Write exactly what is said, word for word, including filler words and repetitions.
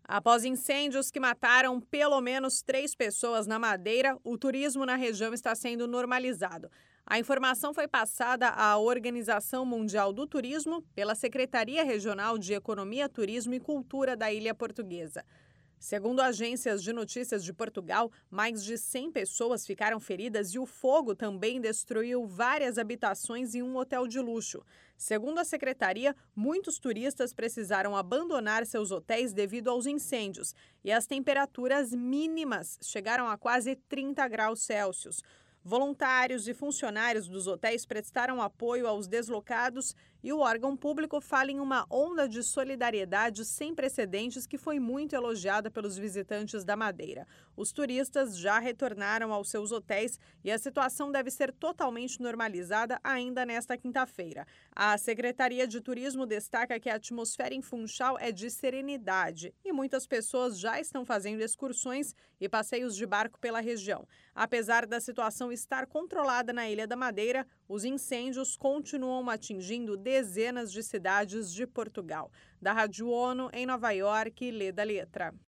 Após incêndios que mataram pelo menos três pessoas na Madeira, o turismo na região está sendo normalizado. A informação foi passada à Organização Mundial do Turismo pela Secretaria Regional de Economia, Turismo e Cultura da Ilha Portuguesa. Segundo agências de notícias de Portugal, mais de cem pessoas ficaram feridas e o fogo também destruiu várias habitações em um hotel de luxo. Segundo a secretaria, muitos turistas precisaram abandonar seus hotéis devido aos incêndios e as temperaturas mínimas chegaram a quase trinta graus Celsius. Voluntários e funcionários dos hotéis prestaram apoio aos deslocados e o órgão público fala em uma onda de solidariedade sem precedentes que foi muito elogiada pelos visitantes da Madeira. Os turistas já retornaram aos seus hotéis e a situação deve ser totalmente normalizada ainda nesta quinta-feira. A Secretaria de Turismo destaca que a atmosfera em Funchal é de serenidade e muitas pessoas já estão fazendo excursões e passeios de barco pela região. Apesar da situação estar controlada na Ilha da Madeira, os incêndios continuam atingindo dezenas de cidades de Portugal. Da Rádio ONU, em Nova York, Lê da Letra.